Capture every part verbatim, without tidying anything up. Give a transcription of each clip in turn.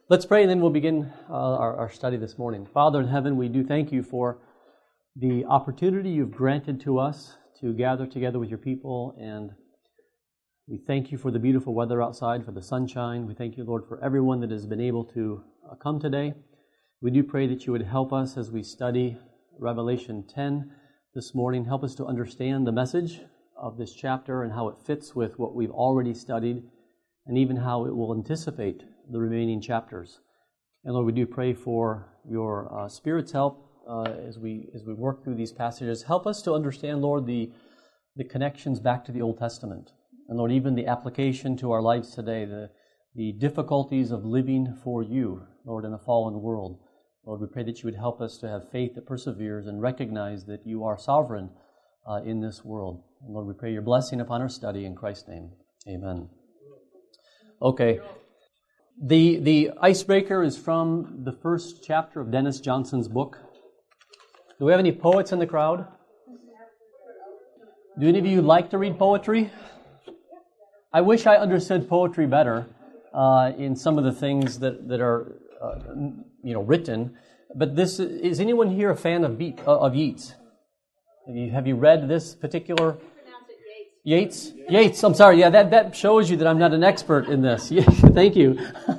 Let's pray and then we'll begin uh, our, our study this morning. Father in heaven, we do thank you for the opportunity you've granted to us to gather together with your people, and we thank you for the beautiful weather outside, for the sunshine. We thank you, Lord, for everyone that has been able to uh, come today. We do pray that you would help us as we study Revelation ten this morning. Help us to understand the message of this chapter and how it fits with what we've already studied, and even how it will anticipate the remaining chapters. And Lord, we do pray for your uh, Spirit's help uh, as we as we work through these passages. Help us to understand, Lord, the the connections back to the Old Testament, and Lord, even the application to our lives today, the the difficulties of living for you, Lord, in a fallen world. Lord, we pray that you would help us to have faith that perseveres and recognize that you are sovereign uh, in this world. And Lord, we pray your blessing upon our study in Christ's name. Amen. Okay. The the icebreaker is from the first chapter of Dennis Johnson's book. Do we have any poets in the crowd? Do any of you like to read poetry? I wish I understood poetry better uh, in some of the things that, that are uh, you know written. But this is anyone here a fan of Be- uh, of Yeats? Have you, have you read this particular? Yeats? Yeats, I'm sorry. Yeah, that, that shows you that I'm not an expert in this. Thank you.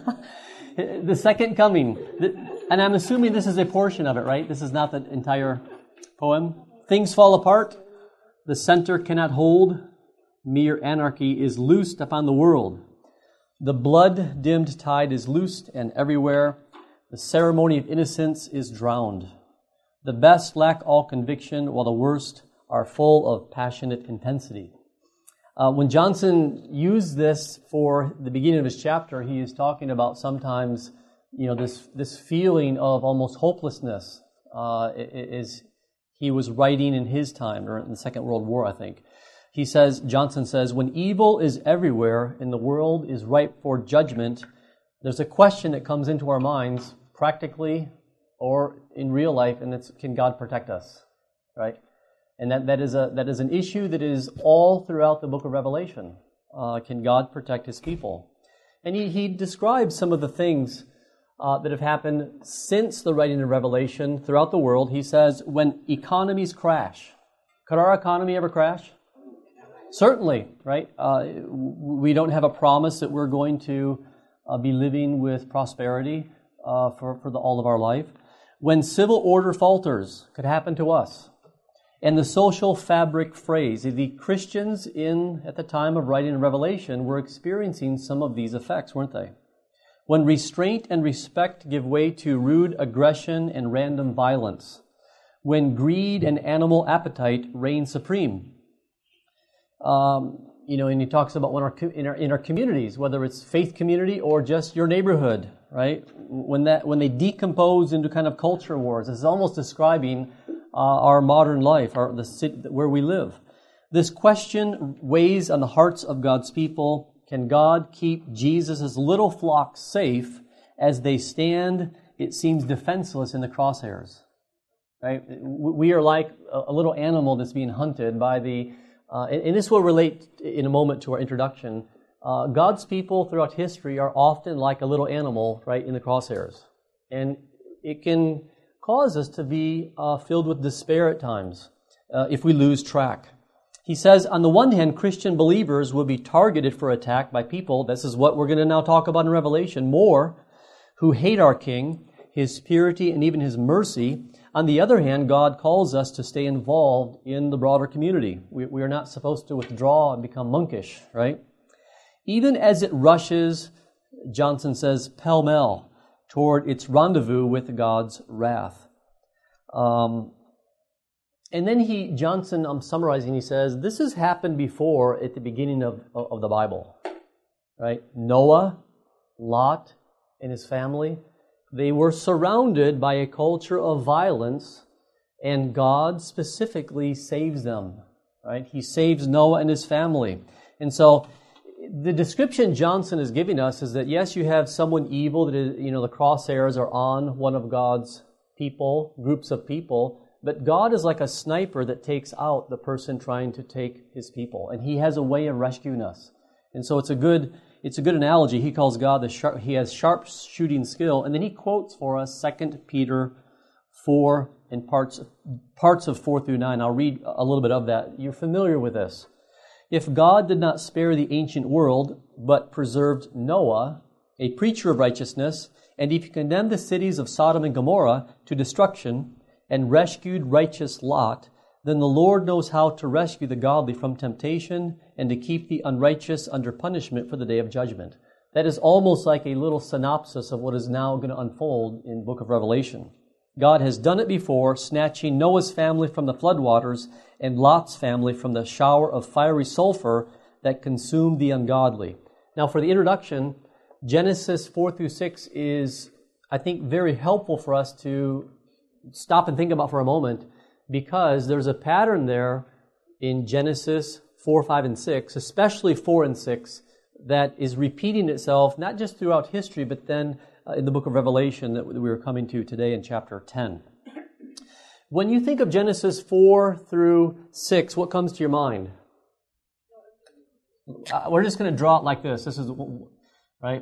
The Second Coming. And I'm assuming this is a portion of it, right? This is not the entire poem. Things fall apart. The center cannot hold. Mere anarchy is loosed upon the world. The blood-dimmed tide is loosed, and everywhere the ceremony of innocence is drowned. The best lack all conviction, while the worst are full of passionate intensity. Uh, when Johnson used this for the beginning of his chapter, he is talking about sometimes, you know, this this feeling of almost hopelessness. Uh, is he was writing in his time, or in the Second World War, I think. He says, Johnson says, when evil is everywhere and the world is ripe for judgment, there's a question that comes into our minds, practically or in real life, and it's, can God protect us, right? And that, that is a that is an issue that is all throughout the book of Revelation. Uh, can God protect His people? And he, he describes some of the things uh, that have happened since the writing of Revelation throughout the world. He says, when economies crash. Could our economy ever crash? Certainly, right? Uh, we don't have a promise that we're going to uh, be living with prosperity uh, for, for the, all of our life. When civil order falters, could happen to us. And the social fabric phrase, the Christians in at the time of writing in Revelation were experiencing some of these effects, weren't they? When restraint and respect give way to rude aggression and random violence. When greed and animal appetite reign supreme. Um, you know, and he talks about when our, in our in our communities, whether it's faith community or just your neighborhood, right? When that when they decompose into kind of culture wars, it's almost describing Uh, our modern life, our, the city where we live. This question weighs on the hearts of God's people. Can God keep Jesus' little flock safe as they stand, it seems, defenseless in the crosshairs? Right? We are like a little animal that's being hunted by the, uh, and this will relate in a moment to our introduction. Uh, God's people throughout history are often like a little animal, right, in the crosshairs. And it can cause us to be uh, filled with despair at times uh, if we lose track. He says, on the one hand, Christian believers will be targeted for attack by people, this is what we're going to now talk about in Revelation, more, who hate our King, His purity, and even His mercy. On the other hand, God calls us to stay involved in the broader community. We, we are not supposed to withdraw and become monkish, right? Even as it rushes, Johnson says, pell-mell, toward its rendezvous with God's wrath. Um, and then he, Johnson, I'm summarizing, he says, this has happened before at the beginning of, of the Bible, right? Noah, Lot, and his family, they were surrounded by a culture of violence, and God specifically saves them, right? He saves Noah and his family. And so the description Johnson is giving us is that, yes, you have someone evil that is, you know, the crosshairs are on one of God's people, groups of people, but God is like a sniper that takes out the person trying to take His people, and He has a way of rescuing us. And so it's a good it's a good analogy. He calls God the sharp, he has sharp shooting skill. And then he quotes for us Second Peter four and parts, parts of four through nine. I'll read a little bit of that. You're familiar with this. If God did not spare the ancient world, but preserved Noah, a preacher of righteousness, and if he condemned the cities of Sodom and Gomorrah to destruction and rescued righteous Lot, then the Lord knows how to rescue the godly from temptation and to keep the unrighteous under punishment for the day of judgment. That is almost like a little synopsis of what is now going to unfold in the book of Revelation. God has done it before, snatching Noah's family from the floodwaters and Lot's family from the shower of fiery sulfur that consumed the ungodly. Now, for the introduction, Genesis four through six is, I think, very helpful for us to stop and think about for a moment, because there's a pattern there in Genesis four, five, and six, especially four and six, that is repeating itself not just throughout history, but then uh, in the book of Revelation that we are coming to today in chapter ten. When you think of Genesis four through six, what comes to your mind? Uh, we're just going to draw it like this. This is, right?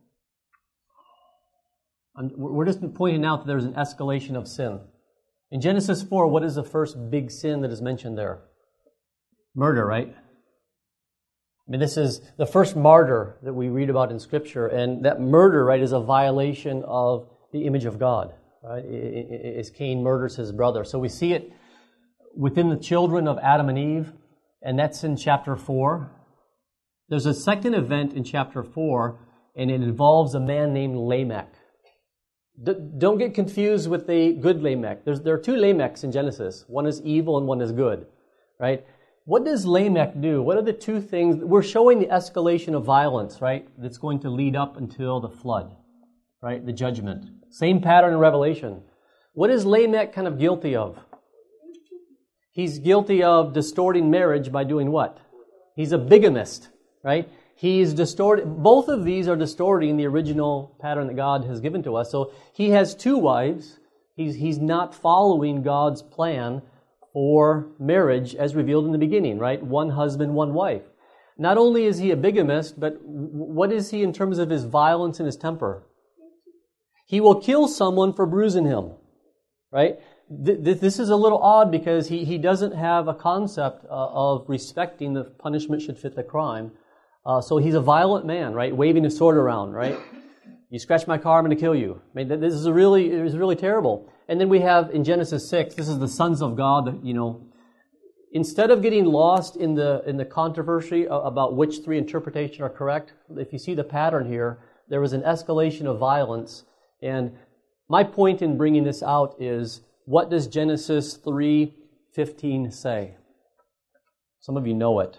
We're just pointing out that there's an escalation of sin. In Genesis four, what is the first big sin that is mentioned there? Murder, right? I mean, this is the first martyr that we read about in Scripture, and that murder, right, is a violation of the image of God, right? As Cain murders his brother. So we see it within the children of Adam and Eve, and that's in chapter four. There's a second event in chapter four, and it involves a man named Lamech. D- don't get confused with the good Lamech. There's, there are two Lamechs in Genesis. One is evil and one is good, right? What does Lamech do? What are the two things? We're showing the escalation of violence, right? That's going to lead up until the flood, right? The judgment. Same pattern in Revelation. What is Lamech kind of guilty of? He's guilty of distorting marriage by doing what? He's a bigamist, right? He's distorted. Both of these are distorting the original pattern that God has given to us. So he has two wives. He's, he's not following God's plan for marriage as revealed in the beginning, right? One husband, one wife. Not only is he a bigamist, but what is he in terms of his violence and his temper? He will kill someone for bruising him, right? This is a little odd because he, he doesn't have a concept uh, of respecting the punishment should fit the crime. Uh, so he's a violent man, right? Waving his sword around, right? You scratch my car, I'm going to kill you. I mean, this is a really, it was really terrible. And then we have in Genesis six, this is the sons of God, you know, instead of getting lost in the in the controversy about which three interpretations are correct, if you see the pattern here, there was an escalation of violence. And my point in bringing this out is, what does Genesis three fifteen say? Some of you know it.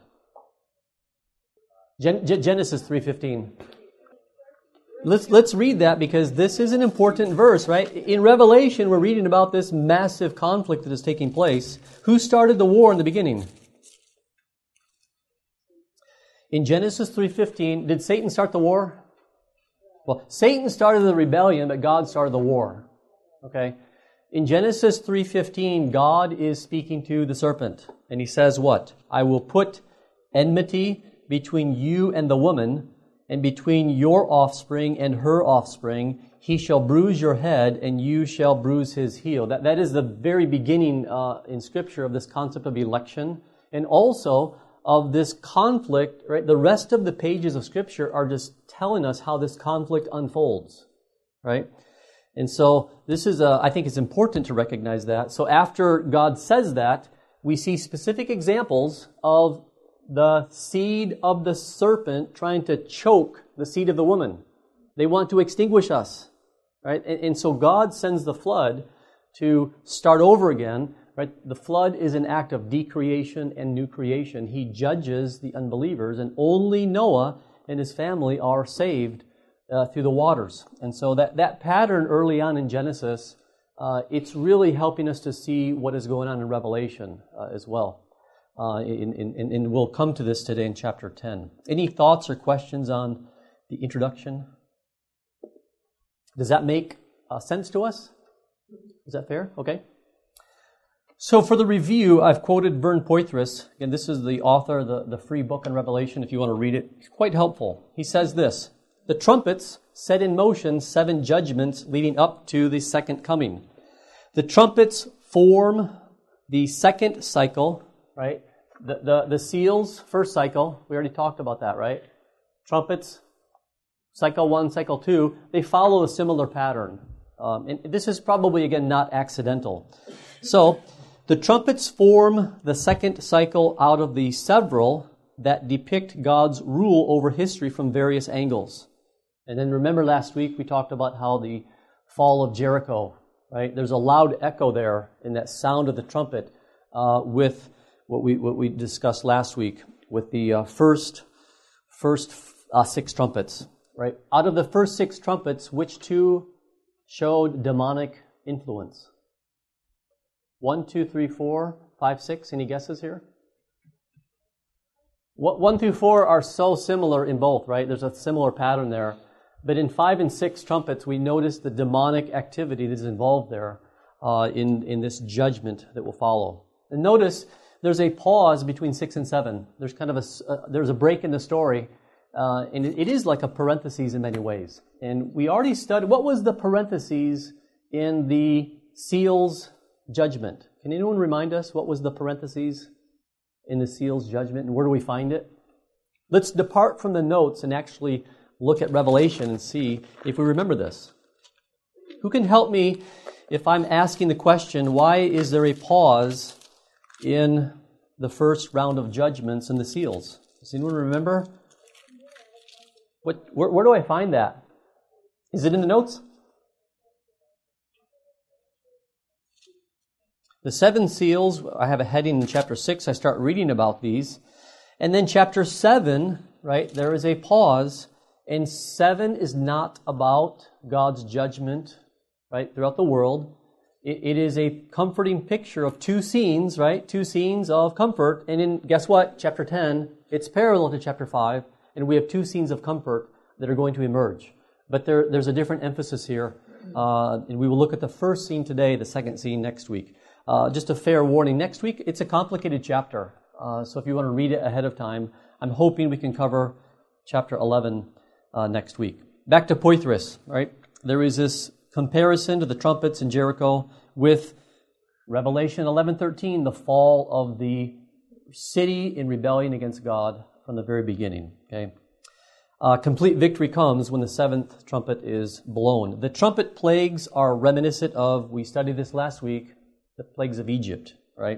Gen- Genesis three fifteen. Let's let's read that because this is an important verse, right? In Revelation, we're reading about this massive conflict that is taking place. Who started the war in the beginning? In Genesis three fifteen, did Satan start the war? Well, Satan started the rebellion, but God started the war. Okay? In Genesis three fifteen, God is speaking to the serpent, and he says what? I will put enmity between you and the woman, and between your offspring and her offspring. He shall bruise your head, and you shall bruise his heel. That, that is the very beginning uh, in Scripture of this concept of election, and also of this conflict, right? The rest of the pages of Scripture are just telling us how this conflict unfolds, right? And so this is, a, I think it's important to recognize that. So after God says that, we see specific examples of the seed of the serpent trying to choke the seed of the woman. They want to extinguish us, right? And, and so God sends the flood to start over again, right? The flood is an act of decreation and new creation. He judges the unbelievers, and only Noah and his family are saved uh, through the waters. And so that, that pattern early on in Genesis, uh, it's really helping us to see what is going on in Revelation uh, as well. Uh, in, in, and we'll come to this today in chapter ten. Any thoughts or questions on the introduction? Does that make uh, sense to us? Is that fair? Okay. So for the review, I've quoted Vern Poythress. Again, this is the author of the, the free book on Revelation, if you want to read it. It's quite helpful. He says this: the trumpets set in motion seven judgments leading up to the second coming. The trumpets form the second cycle, right? The, the, the seals, first cycle, we already talked about that, right? Trumpets, cycle one, cycle two, they follow a similar pattern. Um, and this is probably, again, not accidental. So, the trumpets form the second cycle out of the several that depict God's rule over history from various angles. And then remember last week we talked about how the fall of Jericho, right? There's a loud echo there in that sound of the trumpet uh, with what we what we discussed last week with the uh, first first uh, six trumpets, right? Out of the first six trumpets, which two showed demonic influence? One, two, three, four, five, six. Any guesses here? What, one through four are so similar in both, right? There's a similar pattern there. But in five and six trumpets, we notice the demonic activity that is involved there uh, in, in this judgment that will follow. And notice there's a pause between six and seven. There's kind of a, uh, there's a break in the story. Uh, and it, it is like a parenthesis in many ways. And we already studied, what was the parentheses in the seals judgment? Can anyone remind us what was the parentheses in the seals judgment and where do we find it? Let's depart from the notes and actually look at Revelation and see if we remember this. Who can help me if I'm asking the question, why is there a pause in the first round of judgments and the seals? Does anyone remember? What, where, where do I find that? Is it in the notes? The seven seals, I have a heading in chapter six. I start reading about these. And then chapter seven, right, there is a pause. And seven is not about God's judgment, right, throughout the world. It, it is a comforting picture of two scenes, right, two scenes of comfort. And in, guess what, chapter ten, it's parallel to chapter five. And we have two scenes of comfort that are going to emerge. But there, there's a different emphasis here. Uh, and we will look at the first scene today, the second scene next week. Uh, just a fair warning, next week it's a complicated chapter. Uh, so if you want to read it ahead of time, I'm hoping we can cover chapter eleven uh, next week. Back to Poythress, right? There is this comparison to the trumpets in Jericho with Revelation eleven thirteen, the fall of the city in rebellion against God from the very beginning. Okay, uh, complete victory comes when the seventh trumpet is blown. The trumpet plagues are reminiscent of, we studied this last week, the plagues of Egypt, right?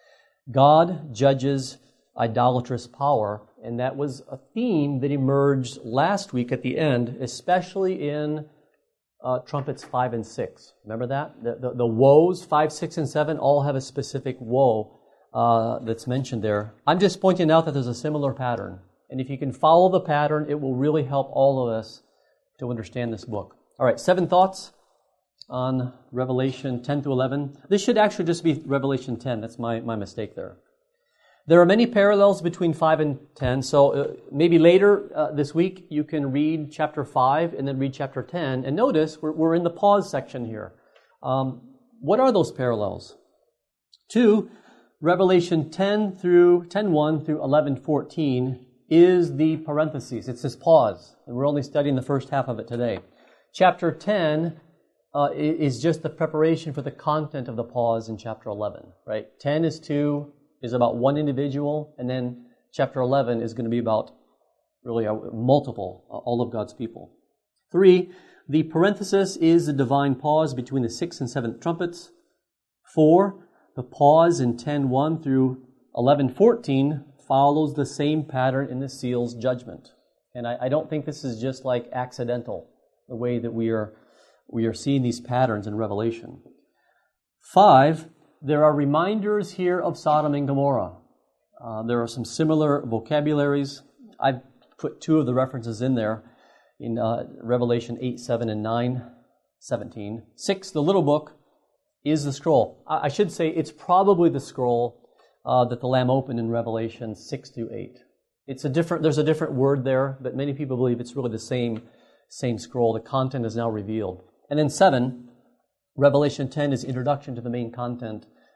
God judges idolatrous power, and that was a theme that emerged last week at the end, especially in uh, trumpets five and six. Remember that? The, the, the woes, five, six, and seven, all have a specific woe uh, that's mentioned there. I'm just pointing out that there's a similar pattern. And if you can follow the pattern, it will really help all of us to understand this book. All right, seven thoughts on Revelation ten to eleven. This should actually just be Revelation ten. That's my, my mistake there. There are many parallels between five and ten, so uh, maybe later uh, this week you can read chapter five and then read chapter ten. And notice we're, we're in the pause section here. Um, what are those parallels? Two, Revelation ten through ten one through eleven fourteen is the parentheses. It's this pause, and we're only studying the first half of it today. Chapter ten Uh, is just the preparation for the content of the pause in chapter eleven, right? ten is two, is about one individual, and then chapter eleven is going to be about really a, multiple, uh, all of God's people. Three, the parenthesis is the divine pause between the sixth and seventh trumpets. Four, the pause in ten one through eleven fourteen follows the same pattern in the seals judgment. And I, I don't think this is just like accidental, the way that we are We are seeing these patterns in Revelation. Five, there are reminders here of Sodom and Gomorrah. Uh, there are some similar vocabularies. I've put two of the references in there in uh, Revelation eight, seven, and nine, seventeen. Six, the little book, is the scroll. I, I should say it's probably the scroll uh, that the Lamb opened in Revelation six through eight. It's a different. There's a different word there, but many people believe it's really the same, same scroll. The content is now revealed. And then seven, Revelation ten is introduction to the main content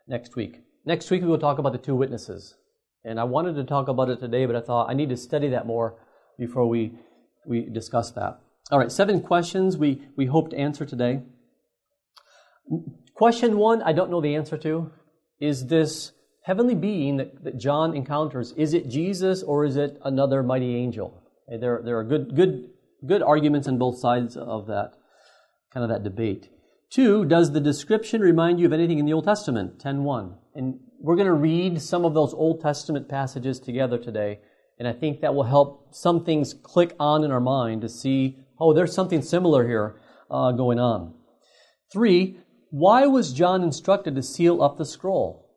next week. Next week we will talk about the two witnesses. And I wanted to talk about it today, but I thought I need to study that more before we, we discuss that. All right, seven questions we, we hope to answer today. Question one, I don't know the answer to. Is this heavenly being that, that John encounters, is it Jesus or is it another mighty angel? Okay, there, there are good, good, good arguments on both sides of that, kind of that debate. Two, does the description remind you of anything in the Old Testament? ten one. And we're going to read some of those Old Testament passages together today, and I think that will help some things click on in our mind to see, oh, there's something similar here uh, going on. Three, why was John instructed to seal up the scroll?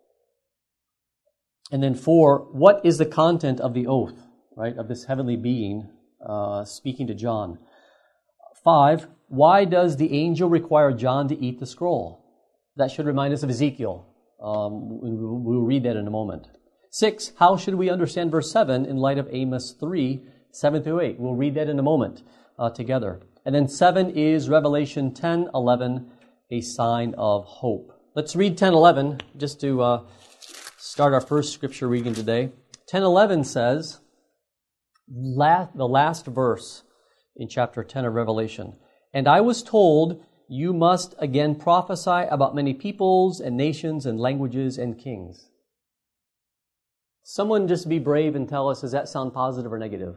And then four, what is the content of the oath, right, of this heavenly being uh, speaking to John? Five, why does the angel require John to eat the scroll? That should remind us of Ezekiel. Um, we'll read that in a moment. Six, how should we understand verse seven in light of Amos three, seven through eight? We'll read that in a moment uh, together. And then seven is Revelation ten eleven, a sign of hope. Let's read ten eleven just to uh, start our first scripture reading today. ten eleven says, la- the last verse in chapter ten of Revelation, and I was told, you must again prophesy about many peoples and nations and languages and kings. Someone just be brave and tell us, does that sound positive or negative?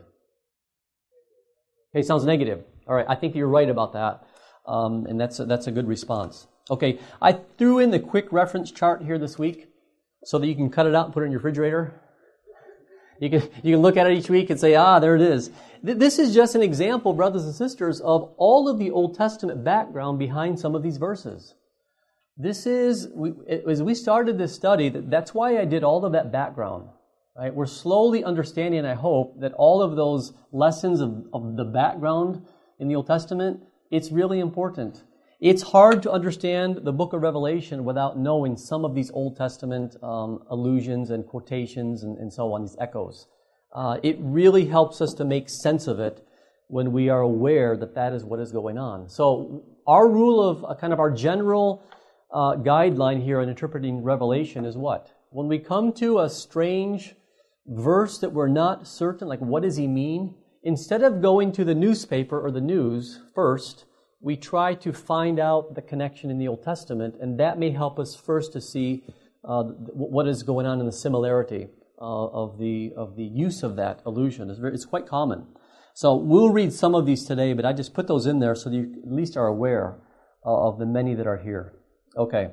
Okay, it sounds negative. All right, I think you're right about that. Um, and that's a, that's a good response. Okay, I threw in the quick reference chart here this week so that you can cut it out and put it in your refrigerator. You can, you can look at it each week and say, ah, there it is. This is just an example, brothers and sisters, of all of the Old Testament background behind some of these verses. This is, we, as we started this study, that's why I did all of that background. Right? We're slowly understanding, I hope, that all of those lessons of, of the background in the Old Testament, it's really important. It's hard to understand the book of Revelation without knowing some of these Old Testament um, allusions and quotations and, and so on, these echoes. Uh, it really helps us to make sense of it when we are aware that that is what is going on. So our rule of uh, kind of our general uh, guideline here in interpreting Revelation is what? When we come to a strange verse that we're not certain, like what does he mean? Instead of going to the newspaper or the news first, we try to find out the connection in the Old Testament, and that may help us first to see uh, what is going on in the similarity uh, of the of the use of that allusion. It's, very, it's quite common. So we'll read some of these today, but I just put those in there so that you at least are aware uh, of the many that are here. Okay.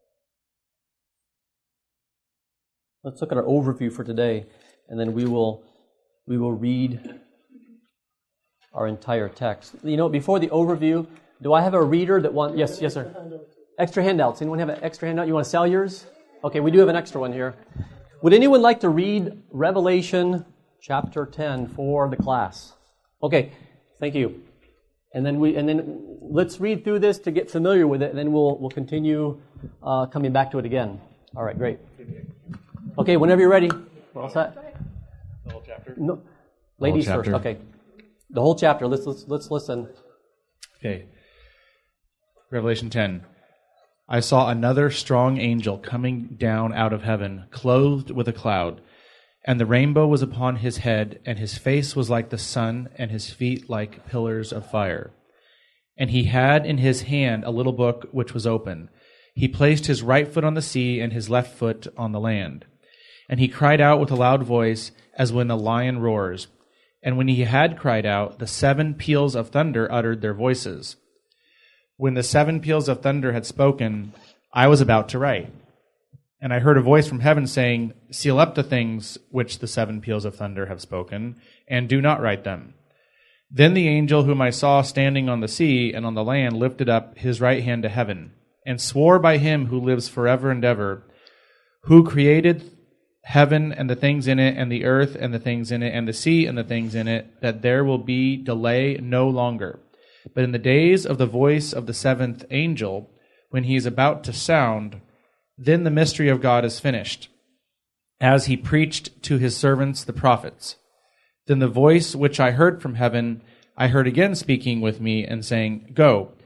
Let's look at our overview for today, and then we will we will read our entire text. You know, before the overview, do I have a reader that wants... Yes, yes, sir. Extra handouts. Anyone have an extra handout? You want to sell yours? Okay, we do have an extra one here. Would anyone like to read Revelation chapter ten for the class? Okay, thank you. And then we and then let's read through this to get familiar with it, and then we'll we'll continue uh, coming back to it again. All right, great. Okay, whenever you're ready. We're all set. The whole chapter? No, ladies first. Okay. The whole chapter. Let's let's let's listen. Okay. Revelation ten. I saw another strong angel coming down out of heaven, clothed with a cloud, and the rainbow was upon his head, and his face was like the sun, and his feet like pillars of fire. And he had in his hand a little book which was open. He placed his right foot on the sea and his left foot on the land. And he cried out with a loud voice, as when a lion roars. And when he had cried out, the seven peals of thunder uttered their voices. When the seven peals of thunder had spoken, I was about to write. And I heard a voice from heaven saying, seal up the things which the seven peals of thunder have spoken, and do not write them. Then the angel whom I saw standing on the sea and on the land lifted up his right hand to heaven, and swore by him who lives forever and ever, who created heaven and the things in it, and the earth and the things in it, and the sea and the things in it, that there will be delay no longer. But in the days of the voice of the seventh angel, when he is about to sound, then the mystery of God is finished, as he preached to his servants the prophets. Then the voice which I heard from heaven, I heard again speaking with me and saying, Go,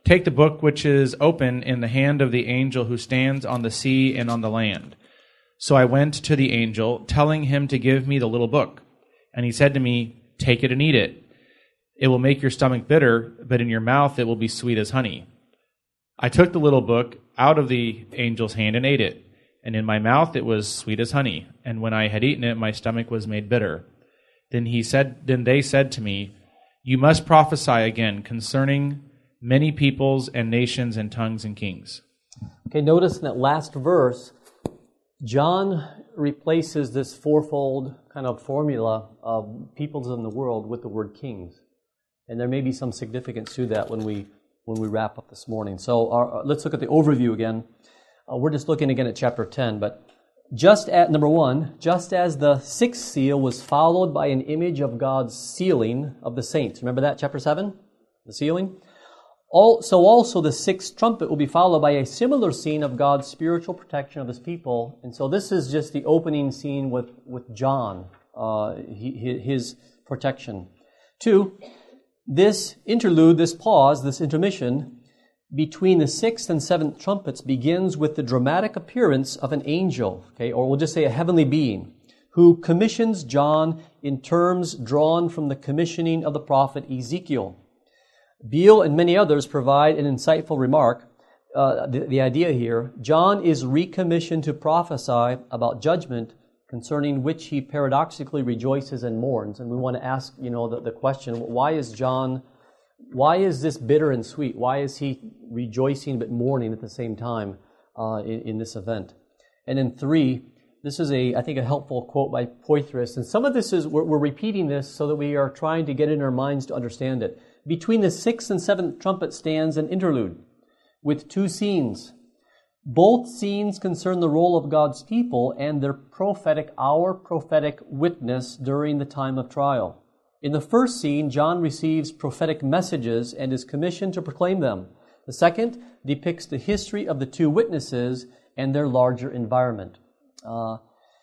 Take the book which is open in the hand of the angel who stands on the sea and on the land. So I went to the angel, telling him to give me the little book. And he said to me, take it and eat it. It will make your stomach bitter, but in your mouth it will be sweet as honey. I took the little book out of the angel's hand and ate it. And in my mouth it was sweet as honey. And when I had eaten it, my stomach was made bitter. Then he said, then they said to me, you must prophesy again concerning many peoples and nations and tongues and kings. Okay, notice in that last verse, John replaces this fourfold kind of formula of peoples in the world with the word kings. And there may be some significance to that when we when we wrap up this morning. So our, let's look at the overview again. Uh, we're just looking again at chapter ten, but just at, number one, just as the sixth seal was followed by an image of God's sealing of the saints. Remember that, chapter seven? The sealing? All, so also the sixth trumpet will be followed by a similar scene of God's spiritual protection of His people. And so this is just the opening scene with, with John, uh, he, his protection. Two, this interlude, this pause, this intermission between the sixth and seventh trumpets begins with the dramatic appearance of an angel, okay, or we'll just say a heavenly being, who commissions John in terms drawn from the commissioning of the prophet Ezekiel. Beale and many others provide an insightful remark. Uh, the, the idea here, John is recommissioned to prophesy about judgment concerning which he paradoxically rejoices and mourns. And we want to ask, you know, the, the question, why is John, why is this bitter and sweet? Why is he rejoicing but mourning at the same time uh, in, in this event? And then three, this is a, I think, a helpful quote by Poythress. And some of this is, we're, we're repeating this so that we are trying to get it in our minds to understand it. Between the sixth and seventh trumpet stands an interlude with two scenes. Both scenes concern the role of God's people and their prophetic, our prophetic witness during the time of trial. In the first scene, John receives prophetic messages and is commissioned to proclaim them. The second depicts the history of the two witnesses and their larger environment. Uh,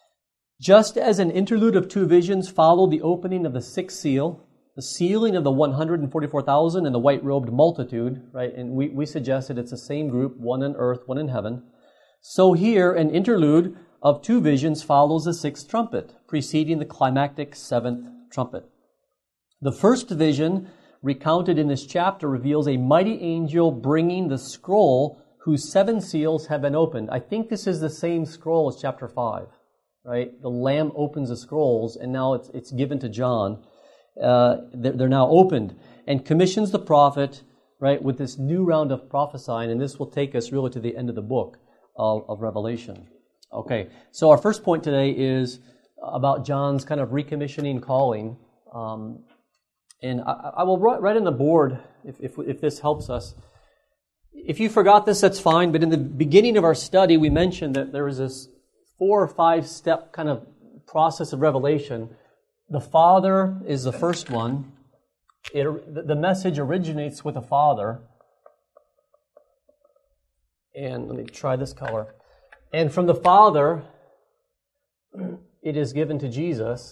just as an interlude of two visions followed the opening of the sixth seal, the sealing of the one hundred forty-four thousand and the white-robed multitude, right? And we, we suggested it's the same group, one on earth, one in heaven. So here, an interlude of two visions follows the sixth trumpet, preceding the climactic seventh trumpet. The first vision, recounted in this chapter, reveals a mighty angel bringing the scroll whose seven seals have been opened. I think this is the same scroll as chapter five, right? The Lamb opens the scrolls, and now it's, it's given to John. Uh, they're, they're now opened, and commissions the prophet, right, with this new round of prophesying, and this will take us really to the end of the book of, of Revelation. Okay, so our first point today is about John's kind of recommissioning calling, um, and I, I will write, write on the board, if, if, if this helps us. If you forgot this, that's fine, but in the beginning of our study, we mentioned that there was this four or five step kind of process of revelation. The Father is the first one. It, the message originates with the Father. And let me try this color. And from the Father, it is given to Jesus.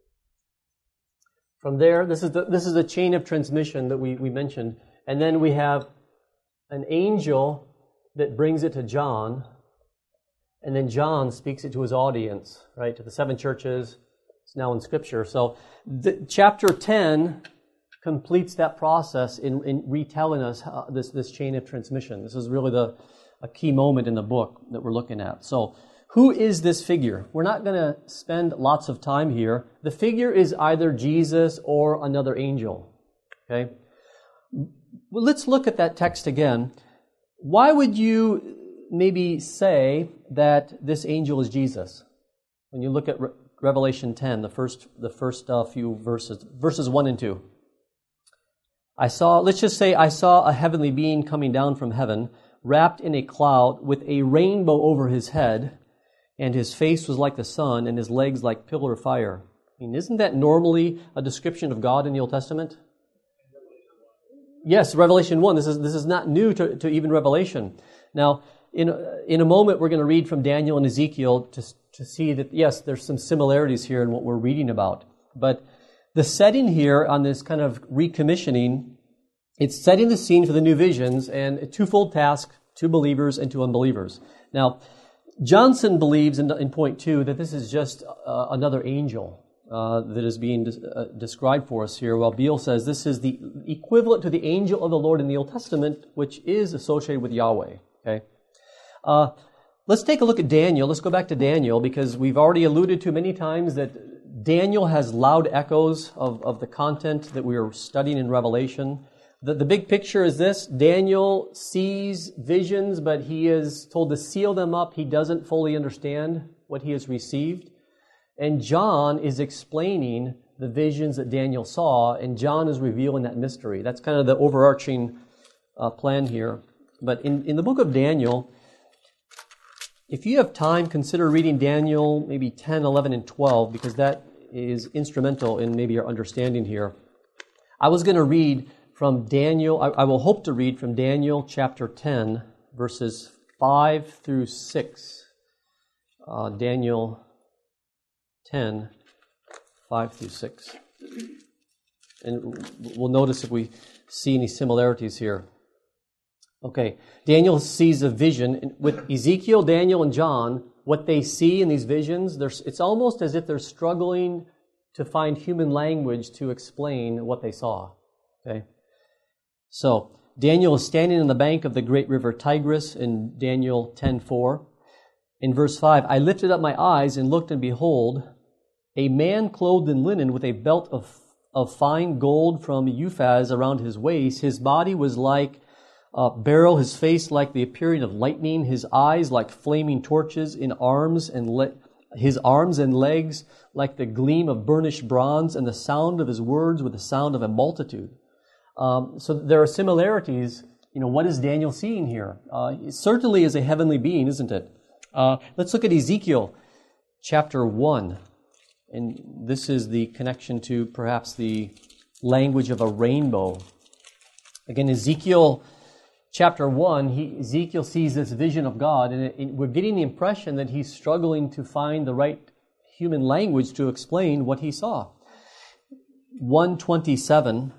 From there, this is the, this is the chain of transmission that we, we mentioned. And then we have an angel that brings it to John. And then John speaks it to his audience, right, to the seven churches. It's now in Scripture. So the, chapter ten completes that process in, in retelling us how, this, this chain of transmission. This is really the a key moment in the book that we're looking at. So who is this figure? We're not going to spend lots of time here. The figure is either Jesus or another angel. Okay? Well, let's look at that text again. Why would you maybe say that this angel is Jesus? When you look at Re- Revelation ten, the first the first uh, few verses, verses one and two. I saw, let's just say I saw a heavenly being coming down from heaven, wrapped in a cloud with a rainbow over his head, and his face was like the sun, and his legs like pillar of fire. I mean, isn't that normally a description of God in the Old Testament? Yes, Revelation one. This is this is not new to, to even Revelation. Now, in in a moment, we're going to read from Daniel and Ezekiel to to see that, yes, there's some similarities here in what we're reading about. But the setting here on this kind of recommissioning It's setting the scene for the new visions and a twofold task to believers and to unbelievers. Now, Johnson believes in, in point two that this is just uh, another angel uh, that is being de- uh, described for us here, while Beale says this is the equivalent to the angel of the Lord in the Old Testament, which is associated with Yahweh. Okay, uh, let's take a look at Daniel. Let's go back to Daniel, because we've already alluded to many times that Daniel has loud echoes of, of the content that we are studying in Revelation. The, the big picture is this: Daniel sees visions, but he is told to seal them up. He doesn't fully understand what he has received. And John is explaining the visions that Daniel saw, and John is revealing that mystery. That's kind of the overarching uh, plan here. But in, in the book of Daniel, if you have time, consider reading Daniel maybe ten, eleven, and twelve, because that is instrumental in maybe your understanding here. I was going to read from Daniel, I, I will hope to read from Daniel chapter ten, verses five through six. Uh, Daniel ten, five through six. And we'll notice if we see any similarities here. Okay, Daniel sees a vision. With Ezekiel, Daniel, and John, what they see in these visions, it's almost as if they're struggling to find human language to explain what they saw. Okay? So, Daniel is standing on the bank of the great river Tigris in Daniel ten four. In verse five, I lifted up my eyes and looked, and behold, a man clothed in linen with a belt of, of fine gold from Uphaz around his waist. His body was like a beryl, his face like the appearing of lightning, his eyes like flaming torches, in arms and le- his arms and legs like the gleam of burnished bronze, and the sound of his words with the sound of a multitude. Um, so there are similarities. You know, what is Daniel seeing here? Uh, it certainly is a heavenly being, isn't it? Uh, let's look at Ezekiel chapter one. And this is the connection to perhaps the language of a rainbow. Again, Ezekiel chapter one, he, Ezekiel sees this vision of God, and it, it, we're getting the impression that he's struggling to find the right human language to explain what he saw. one twenty-seven,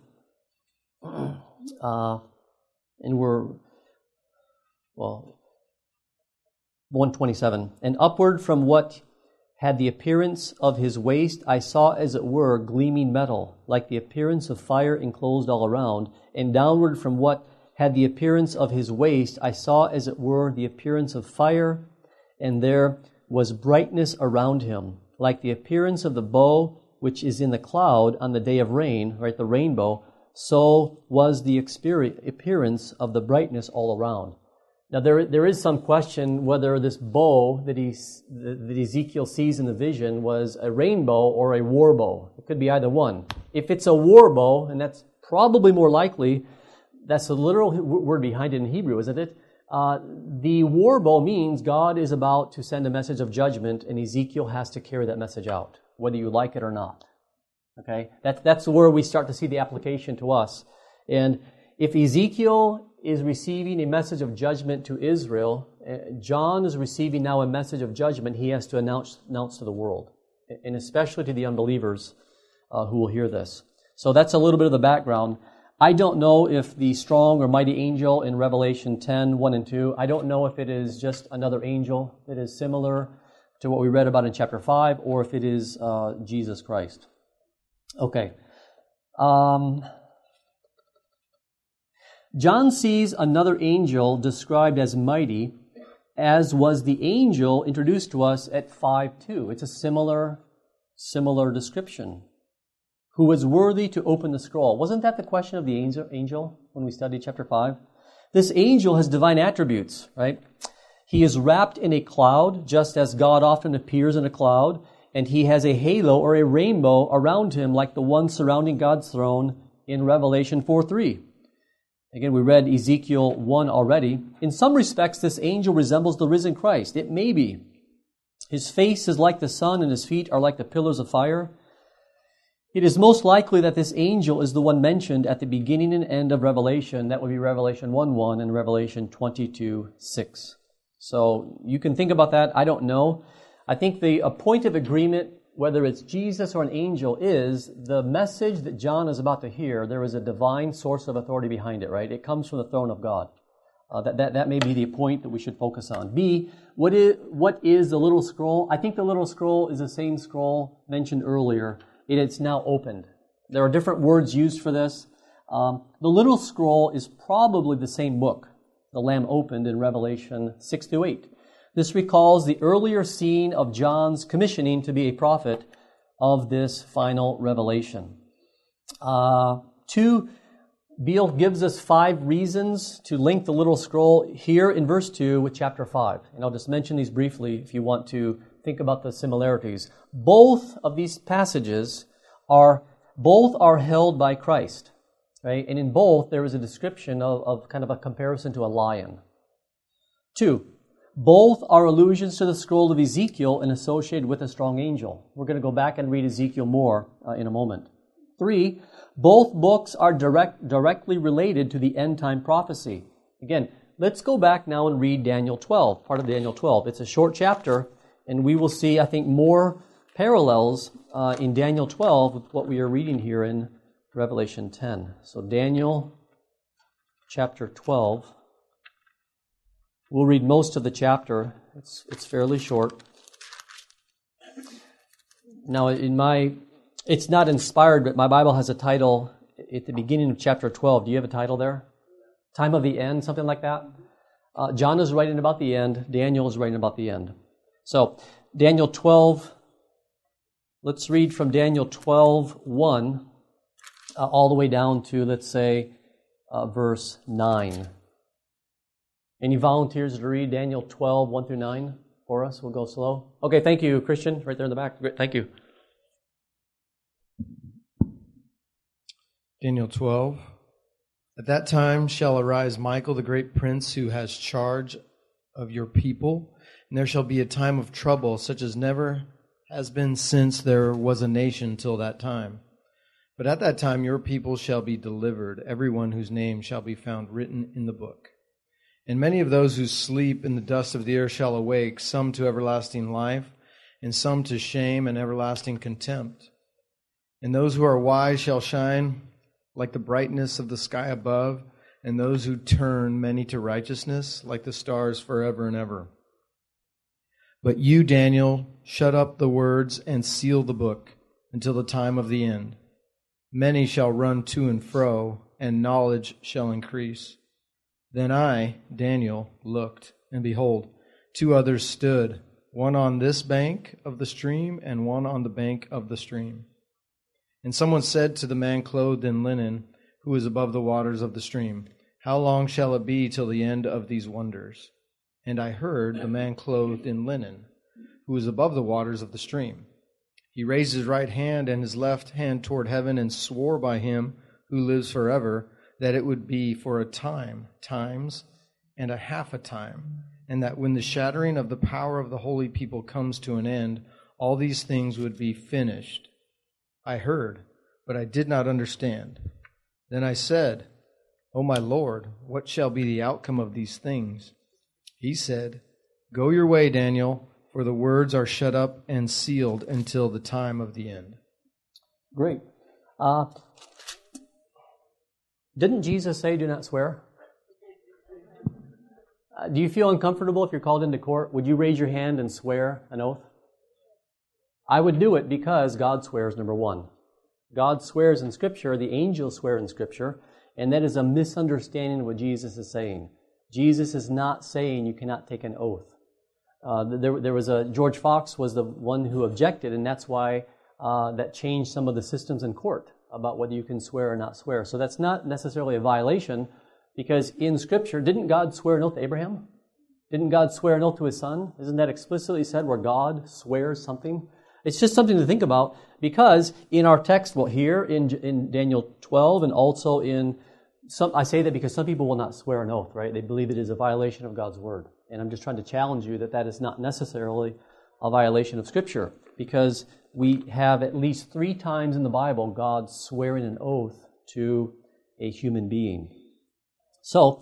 uh, and we're, well, one twenty-seven, and upward from what had the appearance of his waist, I saw as it were gleaming metal, like the appearance of fire enclosed all around, and downward from what had the appearance of his waist, I saw as it were the appearance of fire, and there was brightness around him, like the appearance of the bow which is in the cloud on the day of rain, right, the rainbow, so was the appearance of the brightness all around. Now, there there is some question whether this bow that, he, that Ezekiel sees in the vision was a rainbow or a war bow. It could be either one. If it's a war bow, and that's probably more likely, that's the literal word behind it in Hebrew, isn't it? Uh, the war bow means God is about to send a message of judgment, and Ezekiel has to carry that message out, whether you like it or not. Okay? That, that's where we start to see the application to us. And if Ezekiel is receiving a message of judgment to Israel, John is receiving now a message of judgment he has to announce, announce to the world, and especially to the unbelievers uh, who will hear this. So that's a little bit of the background. I don't know if the strong or mighty angel in Revelation ten, one and two, I don't know if it is just another angel that is similar to what we read about in chapter five, or if it is uh, Jesus Christ. Okay. Um... John sees another angel described as mighty, as was the angel introduced to us at five two. It's a similar, similar description. Who was worthy to open the scroll. Wasn't that the question of the angel when we studied chapter five? This angel has divine attributes, right? He is wrapped in a cloud, just as God often appears in a cloud, and he has a halo or a rainbow around him like the one surrounding God's throne in Revelation four three. Again, we read Ezekiel one already. In some respects, this angel resembles the risen Christ. It may be. His face is like the sun, and his feet are like the pillars of fire. It is most likely that this angel is the one mentioned at the beginning and end of Revelation. That would be Revelation one one and Revelation twenty-two six. So you can think about that. I don't know. I think the a point of agreement whether it's Jesus or an angel, is the message that John is about to hear. There is a divine source of authority behind it, right? It comes from the throne of God. Uh, that, that, that may be the point that we should focus on. B, what is, what is the little scroll? I think the little scroll is the same scroll mentioned earlier. It, it's now opened. There are different words used for this. Um, the little scroll is probably the same book, the Lamb opened in Revelation six to eight. This recalls the earlier scene of John's commissioning to be a prophet of this final revelation. Uh, two, Beale gives us five reasons to link the little scroll here in verse two with chapter five. And I'll just mention these briefly if you want to think about the similarities. Both of these passages are, both are held by Christ. Right? And in both, there is a description of, of kind of a comparison to a lion. Two, both are allusions to the scroll of Ezekiel and associated with a strong angel. We're going to go back and read Ezekiel more uh, in a moment. Three, both books are direct, directly related to the end-time prophecy. Again, let's go back now and read Daniel twelve, part of Daniel twelve. It's a short chapter, and we will see, I think, more parallels uh, in Daniel twelve with what we are reading here in Revelation ten. So Daniel chapter twelve. We'll read most of the chapter. It's it's fairly short. Now in my it's not inspired, but my Bible has a title at the beginning of chapter twelve. Do you have a title there? Time of the end, something like that? Uh, John is writing about the end. Daniel is writing about the end. So Daniel twelve, let's read from Daniel twelve one. Uh, all the way down to, let's say, uh, verse nine. Any volunteers to read Daniel twelve, one through nine for us? We'll go slow. Okay, thank you, Christian, right there in the back. Great, thank you. Daniel twelve. At that time shall arise Michael, the great prince, who has charge of your people, and there shall be a time of trouble, such as never has been since there was a nation till that time. But at that time your people shall be delivered, everyone whose name shall be found written in the book. And many of those who sleep in the dust of the earth shall awake, some to everlasting life, and some to shame and everlasting contempt. And those who are wise shall shine like the brightness of the sky above, and those who turn many to righteousness like the stars forever and ever. But you, Daniel, shut up the words and seal the book until the time of the end. Many shall run to and fro, and knowledge shall increase. Then I, Daniel, looked, and behold, two others stood, one on this bank of the stream, and one on the bank of the stream. And someone said to the man clothed in linen, who is above the waters of the stream, How long shall it be till the end of these wonders? And I heard the man clothed in linen, who is above the waters of the stream. He raised his right hand and his left hand toward heaven and swore by him who lives forever that it would be for a time, times, and a half a time, and that when the shattering of the power of the holy people comes to an end, all these things would be finished. I heard, but I did not understand. Then I said, O my Lord, what shall be the outcome of these things? He said, Go your way, Daniel, for the words are shut up and sealed until the time of the end. Great. Uh, didn't Jesus say, do not swear? Uh, do you feel uncomfortable if you're called into court? Would you raise your hand and swear an oath? I would do it because God swears, number one. God swears in Scripture, the angels swear in Scripture, and that is a misunderstanding of what Jesus is saying. Jesus is not saying you cannot take an oath. Uh, there, there was a George Fox was the one who objected, and that's why uh, that changed some of the systems in court about whether you can swear or not swear. So that's not necessarily a violation, because in Scripture, didn't God swear an oath to Abraham? Didn't God swear an oath to His Son? Isn't that explicitly said where God swears something? It's just something to think about, because in our text, well, here in in Daniel twelve, and also in some, I say that because some people will not swear an oath, right? They believe it is a violation of God's word. And I'm just trying to challenge you that that is not necessarily a violation of Scripture, because we have at least three times in the Bible God swearing an oath to a human being. So,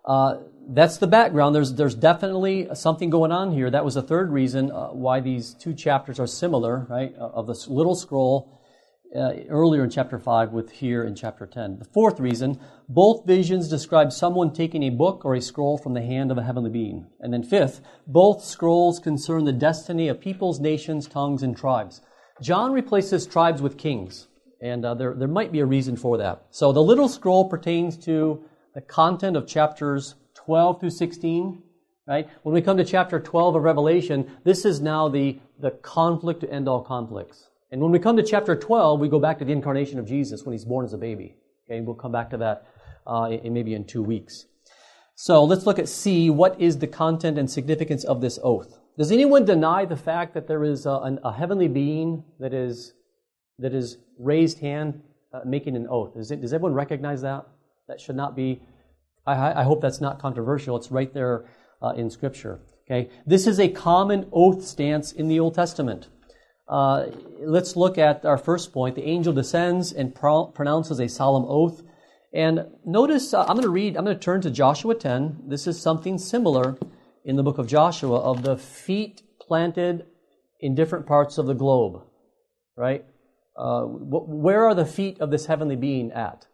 Uh, that's the background. There's there's definitely something going on here. That was the third reason uh, why these two chapters are similar, right? Of this little scroll uh, earlier in chapter five with here in chapter ten. The fourth reason, both visions describe someone taking a book or a scroll from the hand of a heavenly being. And then fifth, both scrolls concern the destiny of peoples, nations, tongues, and tribes. John replaces tribes with kings, and uh, there, there might be a reason for that. So the little scroll pertains to the content of chapters twelve through sixteen, right? When we come to chapter twelve of Revelation, this is now the, the conflict to end all conflicts. And when we come to chapter twelve, we go back to the incarnation of Jesus when he's born as a baby. Okay, we'll come back to that uh, in, maybe in two weeks. So let's look at C. What is the content and significance of this oath? Does anyone deny the fact that there is a, an, a heavenly being that is that is raised hand uh, making an oath? Is it, does everyone recognize that? That should not be. I, I hope that's not controversial. It's right there uh, in Scripture. Okay, this is a common oath stance in the Old Testament. Uh, let's look at our first point. The angel descends and pro- pronounces a solemn oath. And notice, uh, I'm going to read, I'm going to turn to Joshua ten. This is something similar in the book of Joshua of the feet planted in different parts of the globe, right? Uh, wh- where are the feet of this heavenly being at?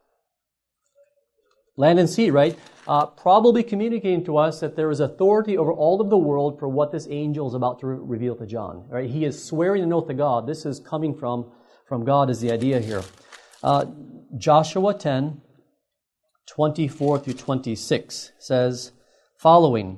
Land and sea, right? Uh, probably communicating to us that there is authority over all of the world for what this angel is about to re- reveal to John. Right? He is swearing an oath to God. This is coming from, from God is the idea here. Uh, Joshua ten, twenty-four through twenty-six says, following,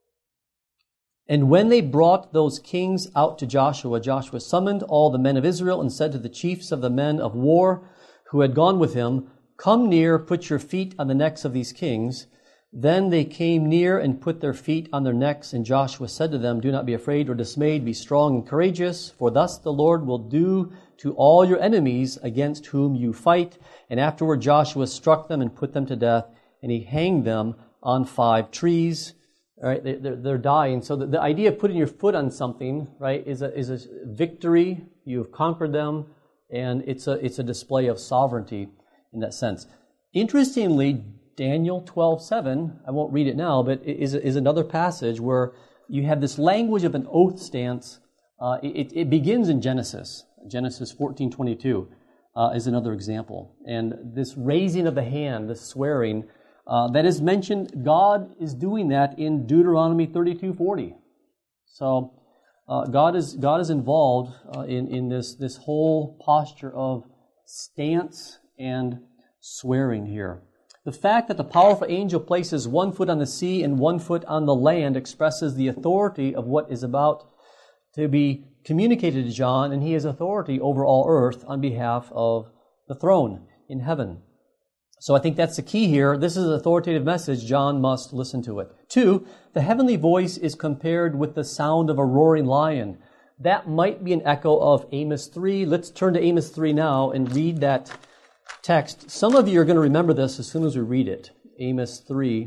and when they brought those kings out to Joshua, Joshua summoned all the men of Israel and said to the chiefs of the men of war who had gone with him, come near, put your feet on the necks of these kings. Then they came near and put their feet on their necks, and Joshua said to them, do not be afraid or dismayed, be strong and courageous, for thus the Lord will do to all your enemies against whom you fight. And afterward Joshua struck them and put them to death, and he hanged them on five trees. All right, they, they're, they're dying. So the, the idea of putting your foot on something, right, is a, is a victory. You've conquered them, and it's a it's a display of sovereignty in that sense. Interestingly, Daniel twelve seven, I won't read it now, but it is, is another passage where you have this language of an oath stance. Uh, it, it begins in Genesis. Genesis fourteen twenty-two uh, is another example. And this raising of the hand, this swearing, uh, that is mentioned, God is doing that in Deuteronomy thirty-two forty. So uh, God is God is involved uh, in, in this, this whole posture of stance and swearing here. The fact that the powerful angel places one foot on the sea and one foot on the land expresses the authority of what is about to be communicated to John, and he has authority over all earth on behalf of the throne in heaven. So I think that's the key here. This is an authoritative message. John must listen to it. Two, the heavenly voice is compared with the sound of a roaring lion. That might be an echo of Amos three. Let's turn to Amos three now and read that text. Some of you are going to remember this as soon as we read it. Amos three.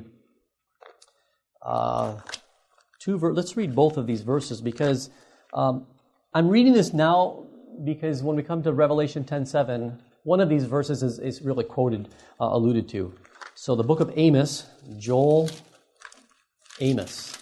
Uh, two ver- let's read both of these verses because um, I'm reading this now because when we come to Revelation ten seven, one of these verses is, is really quoted, uh, alluded to. So the book of Amos, Joel, Amos.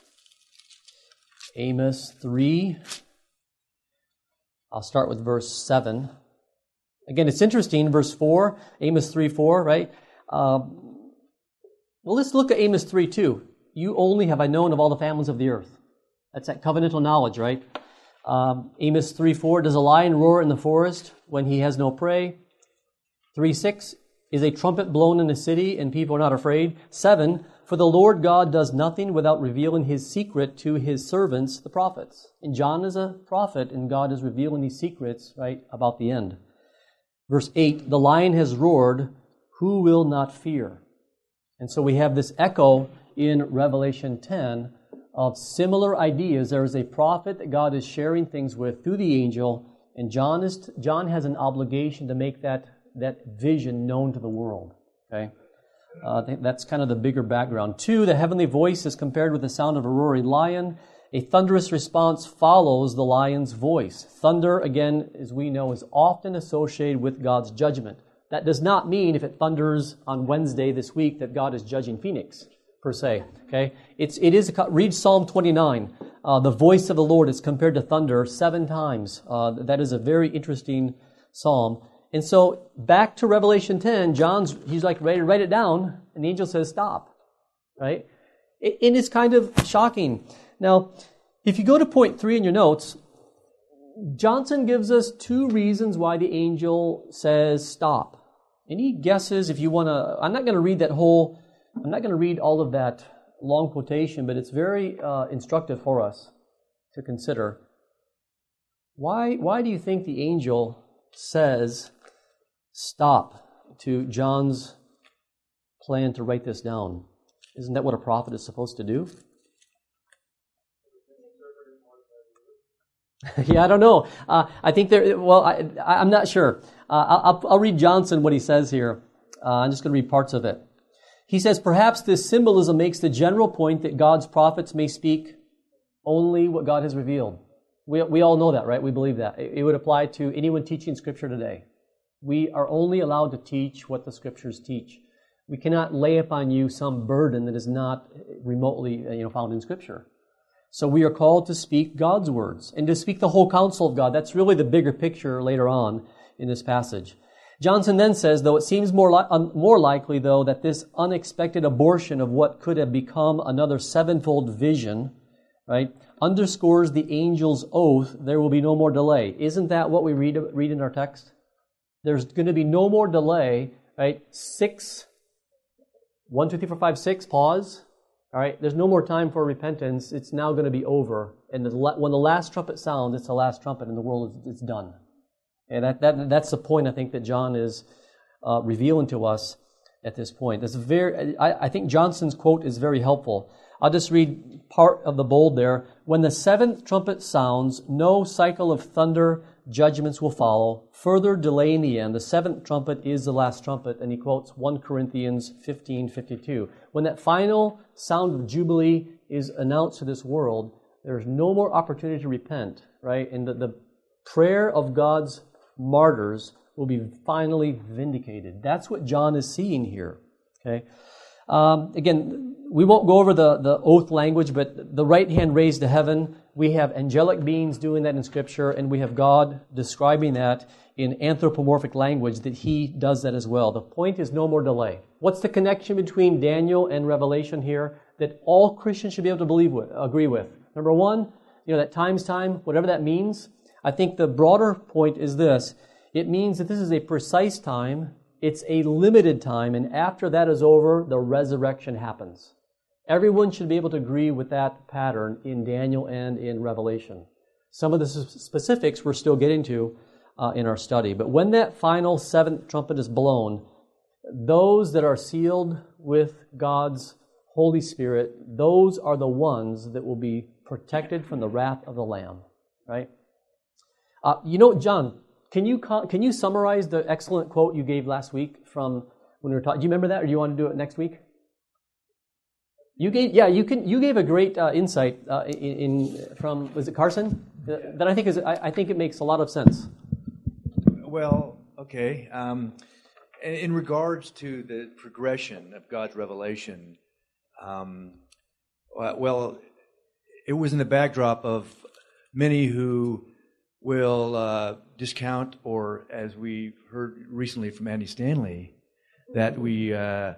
Amos three. I'll start with verse seven. Again, it's interesting, verse four, Amos three four, right? Um, well, let's look at Amos three two. You only have I known of all the families of the earth. That's that covenantal knowledge, right? Um, Amos three four, does a lion roar in the forest when he has no prey? three six, is a trumpet blown in the city and people are not afraid? seven, for the Lord God does nothing without revealing his secret to his servants, the prophets. And John is a prophet, and God is revealing these secrets, right, about the end. Verse eight, the lion has roared, who will not fear? And so we have this echo in Revelation ten of similar ideas. There is a prophet that God is sharing things with through the angel, and John is John has an obligation to make that, that vision known to the world. Okay, uh, I think that's kind of the bigger background. Two, the heavenly voice is compared with the sound of a roaring lion. A thunderous response follows the lion's voice. Thunder, again, as we know, is often associated with God's judgment. That does not mean if it thunders on Wednesday this week that God is judging Phoenix. per se. Okay, it's it is a, read Psalm twenty-nine. Uh, the voice of the Lord is compared to thunder seven times. Uh, that is a very interesting psalm. And so back to Revelation ten, John's he's like ready to write it down, and the angel says, "Stop." Right? It, it is kind of shocking. Now, if you go to point three in your notes, Johnson gives us two reasons why the angel says stop. Any guesses if you want to? I'm not going to read that whole, I'm not going to read all of that long quotation, but it's very uh, instructive for us to consider. Why, why do you think the angel says stop to John's plan to write this down? Isn't that what a prophet is supposed to do? yeah, I don't know. Uh, I think there. Well, I, I'm not sure. Uh, I'll, I'll read Johnson what he says here. Uh, I'm just going to read parts of it. He says, perhaps this symbolism makes the general point that God's prophets may speak only what God has revealed. We we all know that, right? We believe that. It, it would apply to anyone teaching Scripture today. We are only allowed to teach what the Scriptures teach. We cannot lay upon you some burden that is not remotely, you know, found in Scripture. So we are called to speak God's words and to speak the whole counsel of God. That's really the bigger picture later on in this passage. Johnson then says, though it seems more, li- un- more likely, though, that this unexpected abortion of what could have become another sevenfold vision, right, underscores the angel's oath, there will be no more delay. Isn't that what we read, read in our text? There's going to be no more delay, right? Six, one, two, three, four, five, six, pause. All right, there's no more time for repentance. It's now going to be over. And the, when the last trumpet sounds, it's the last trumpet and the world is it's done. And that, that that's the point I think that John is uh, revealing to us at this point. That's very. I, I think Johnson's quote is very helpful. I'll just read part of the bold there. When the seventh trumpet sounds, no cycle of thunder judgments will follow. Further delay in the end. The seventh trumpet is the last trumpet, and he quotes First Corinthians fifteen fifty-two. When that final sound of Jubilee is announced to this world, there's no more opportunity to repent, right? And the, the prayer of God's martyrs will be finally vindicated. That's what John is seeing here, okay? Um, again, we won't go over the, the oath language, but the right hand raised to heaven, we have angelic beings doing that in Scripture, and we have God describing that in anthropomorphic language, that He does that as well. The point is no more delay. What's the connection between Daniel and Revelation here that all Christians should be able to believe with, agree with? Number one, you know, that time's time, whatever that means. I think the broader point is this. It means that this is a precise time, it's a limited time, and after that is over, the resurrection happens. Everyone should be able to agree with that pattern in Daniel and in Revelation. Some of the specifics we're still getting to uh, in our study. But when that final seventh trumpet is blown, those that are sealed with God's Holy Spirit, those are the ones that will be protected from the wrath of the Lamb, right? Uh, you know, John, can you can you summarize the excellent quote you gave last week from when we were talking? Do you remember that, or do you want to do it next week? You gave, yeah, you can. You gave a great uh, insight uh, in, in from was it Carson? Uh, that I think is I, I think it makes a lot of sense. Well, okay. Um, in, in regards to the progression of God's revelation, um, well, it was in the backdrop of many who will uh, discount, or as we heard recently from Andy Stanley, that we uh, uh,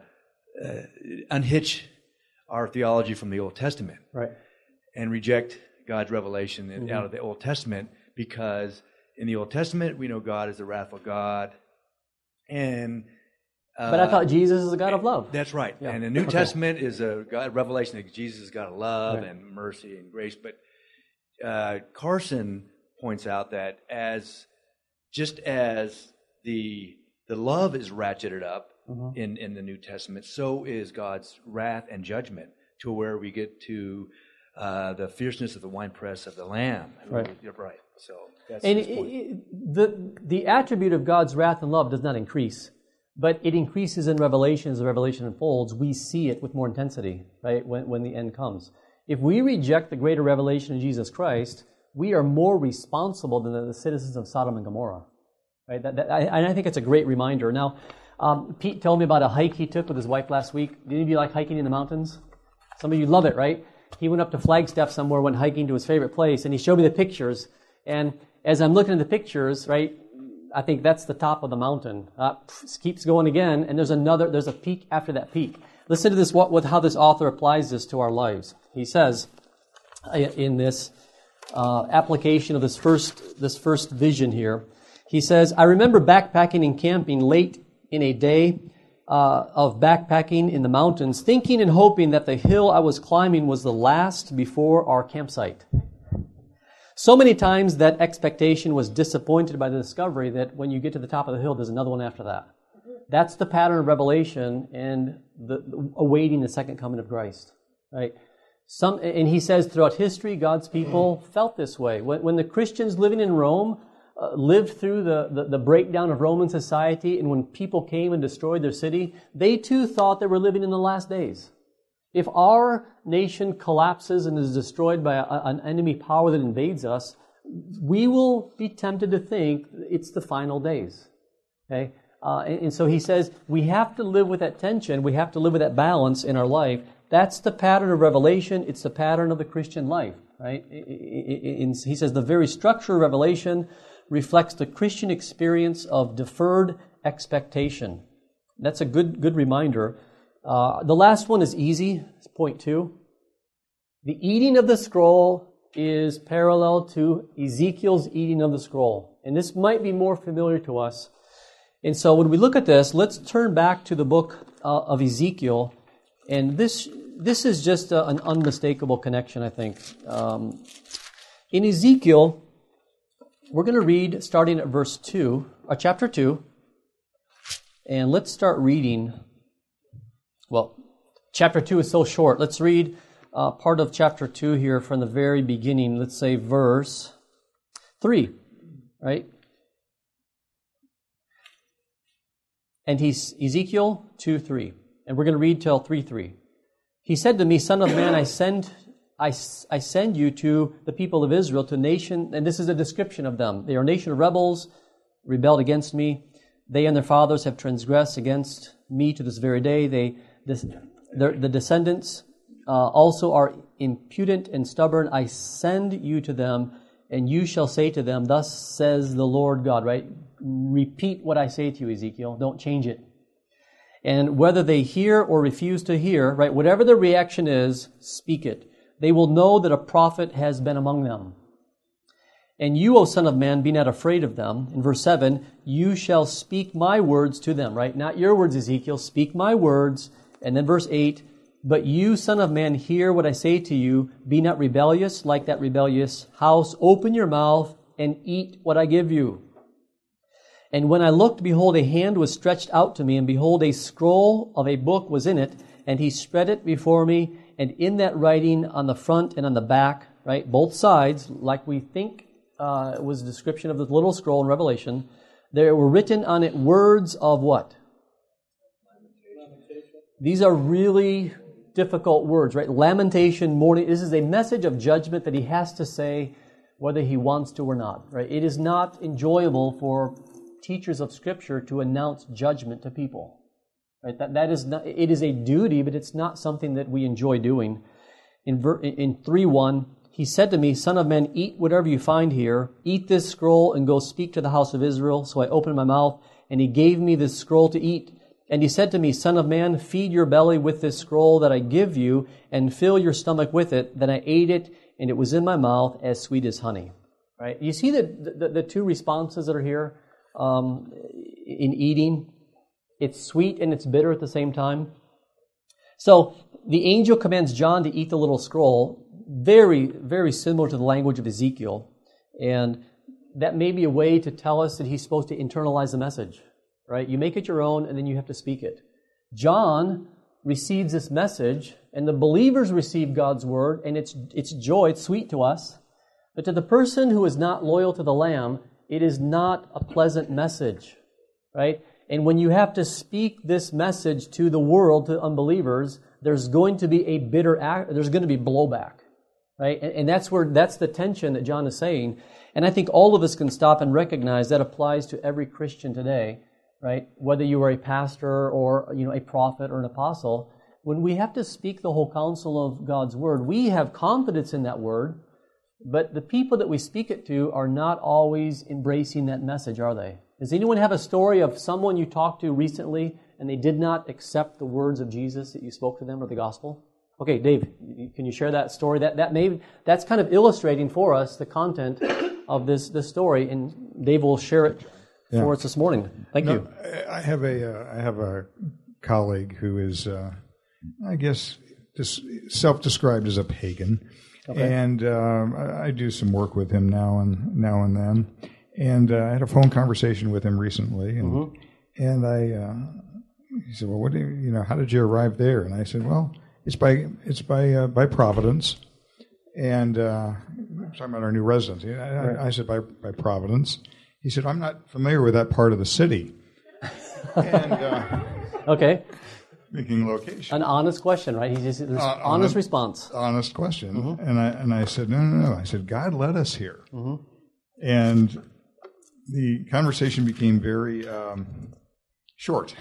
unhitch our theology from the Old Testament, right, and reject God's revelation mm-hmm. out of the Old Testament, because in the Old Testament we know God is the wrathful God, and uh, but I thought Jesus is a God of love. That's right, yeah. and the New okay. Testament is a God, revelation that Jesus is God of love right. and mercy and grace. But uh, Carson points out that as just as the the love is ratcheted up mm-hmm. in, in the New Testament, so is God's wrath and judgment, to where we get to uh, the fierceness of the winepress of the Lamb. Right. You're right. So that's and his point. It, it, the the attribute of God's wrath and love does not increase, but it increases in Revelation as the Revelation unfolds. We see it with more intensity, right? When when the end comes. If we reject the greater revelation of Jesus Christ, we are more responsible than the citizens of Sodom and Gomorrah, right? That, that, I, and I think it's a great reminder. Now, um, Pete told me about a hike he took with his wife last week. Did any of you like hiking in the mountains? Some of you love it, right? He went up to Flagstaff somewhere, went hiking to his favorite place, and he showed me the pictures. And as I'm looking at the pictures, right, I think that's the top of the mountain. Uh, keeps going again, and there's another, there's a peak after that peak. Listen to this, what, what, how this author applies this to our lives. He says in this uh, application of this first, this first vision here, he says, I remember backpacking and camping late in a day uh, of backpacking in the mountains, thinking and hoping that the hill I was climbing was the last before our campsite. So many times that expectation was disappointed by the discovery that when you get to the top of the hill, there's another one after that. That's the pattern of Revelation and the, the awaiting the second coming of Christ, right? Some, and he says throughout history, God's people felt this way. When, when the Christians living in Rome uh, lived through the, the, the breakdown of Roman society, and when people came and destroyed their city, they too thought they were living in the last days. If our nation collapses and is destroyed by a, an enemy power that invades us, we will be tempted to think it's the final days. Okay? Uh, and, and so he says we have to live with that tension. We have to live with that balance in our life. That's the pattern of Revelation. It's the pattern of the Christian life. Right? In, he says the very structure of Revelation reflects the Christian experience of deferred expectation. That's a good good reminder. Uh, the last one is easy. It's point two. The eating of the scroll is parallel to Ezekiel's eating of the scroll. And this might be more familiar to us. And so when we look at this, let's turn back to the book uh, of Ezekiel. And this this is just a, an unmistakable connection, I think. Um, in Ezekiel, we're going to read starting at verse two, or chapter two. And let's start reading. Well, chapter two is so short. Let's read uh, part of chapter two here from the very beginning. Let's say verse three, right? And he's Ezekiel two three. And we're going to read till three three. He said to me, Son of man, I send I, I send you to the people of Israel, to a nation, and this is a description of them. They are a nation of rebels, rebelled against me. They and their fathers have transgressed against me to this very day. They This, the, the descendants uh, also are impudent and stubborn. I send you to them, and you shall say to them, Thus says the Lord God, right? Repeat what I say to you, Ezekiel. Don't change it. And whether they hear or refuse to hear, right, whatever the reaction is, speak it. They will know that a prophet has been among them. And you, O son of man, be not afraid of them. In verse seven, you shall speak my words to them, right? Not your words, Ezekiel. Speak my words. And then verse eight, but you, son of man, hear what I say to you. Be not rebellious like that rebellious house. Open your mouth and eat what I give you. And when I looked, behold, a hand was stretched out to me, and behold, a scroll of a book was in it, and he spread it before me, and in that writing on the front and on the back, right, both sides, like we think uh, was a description of the little scroll in Revelation, there were written on it words of what? These are really difficult words, right? Lamentation, mourning. This is a message of judgment that he has to say whether he wants to or not, right? It is not enjoyable for teachers of Scripture to announce judgment to people, right? That that is not. It is a duty, but it's not something that we enjoy doing. In ver, in three one, he said to me, Son of man, eat whatever you find here. Eat this scroll and go speak to the house of Israel. So I opened my mouth, and he gave me this scroll to eat. And he said to me, Son of man, feed your belly with this scroll that I give you, and fill your stomach with it. Then I ate it, and it was in my mouth as sweet as honey. Right? You see the the, the two responses that are here um, in eating. It's sweet and it's bitter at the same time. So the angel commands John to eat the little scroll, very, very similar to the language of Ezekiel. And that may be a way to tell us that he's supposed to internalize the message. Right? You make it your own, and then you have to speak it. John receives this message, and the believers receive God's word, and it's it's joy, it's sweet to us. But to the person who is not loyal to the Lamb, it is not a pleasant message. Right? And when you have to speak this message to the world, to unbelievers, there's going to be a bitter act, there's going to be blowback. Right? And, and that's where that's the tension that John is saying. And I think all of us can stop and recognize that applies to every Christian today. Right? Whether you are a pastor or, you know, a prophet or an apostle, when we have to speak the whole counsel of God's Word, we have confidence in that Word, but the people that we speak it to are not always embracing that message, are they? Does anyone have a story of someone you talked to recently and they did not accept the words of Jesus that you spoke to them or the gospel? Okay, Dave, can you share that story? That that may that's kind of illustrating for us the content of this this story, and Dave will share it Yeah. for us this morning. Thank No, you. I have a uh, I have a colleague who is, uh, I guess, dis- self-described as a pagan, Okay. and um, I, I do some work with him now and now and then. And uh, I had a phone conversation with him recently, and Mm-hmm. and I uh, he said, "Well, what do you, you know? How did you arrive there?" And I said, "Well, it's by it's by uh, by providence." And uh, talking about our new residence, I, I, I said, "By by providence." He said, "I'm not familiar with that part of the city." and uh, Okay. making location. An honest question, right? He just there's Uh, honest hon- response. Honest question. Mm-hmm. And I and I said, no, no, no. I said, God led us here. And the conversation became very um, short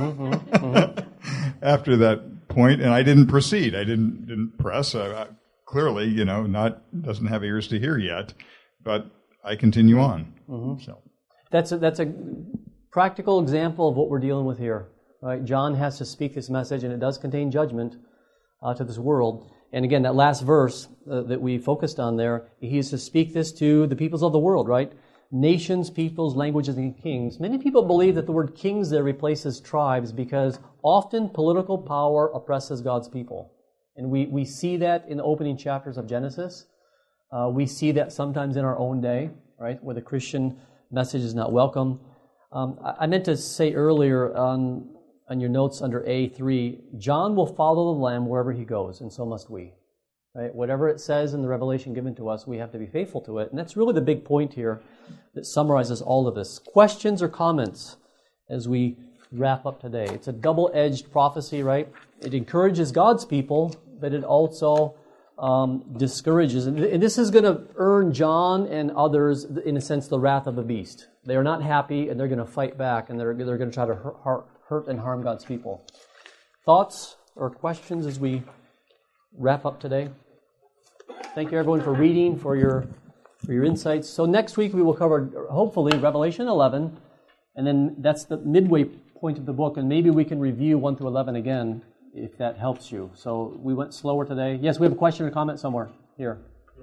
after that point, and I didn't proceed. I didn't didn't press. I, I, clearly, you know, not doesn't have ears to hear yet, but I continue on. So That's a, that's a practical example of what we're dealing with here. Right? John has to speak this message, and it does contain judgment uh, to this world. And again, that last verse uh, that we focused on there, he is to speak this to the peoples of the world, right? Nations, peoples, languages, and kings. Many people believe that the word kings there replaces tribes because often political power oppresses God's people. And we, we see that in the opening chapters of Genesis. Uh, we see that sometimes in our own day, right, where the Christian message is not welcome. Um, I, I meant to say earlier on, on your notes under A three, John will follow the Lamb wherever he goes, and so must we. Right? Whatever it says in the revelation given to us, we have to be faithful to it. And that's really the big point here that summarizes all of this. Questions or comments as we wrap up today? It's a double-edged prophecy, right? It encourages God's people, but it also um, discourages. And this is going to earn John and others, in a sense, the wrath of the beast. They are not happy, and they're going to fight back, and they're, they're going to try to hurt, hurt and harm God's people. Thoughts or questions as we wrap up today? Thank you, everyone, for reading, for your for your insights. So next week we will cover, hopefully, Revelation eleven, and then that's the midway point of the book, and maybe we can review one through eleven again, if that helps you. So we went slower today. Yes, we have a question or comment somewhere. Here.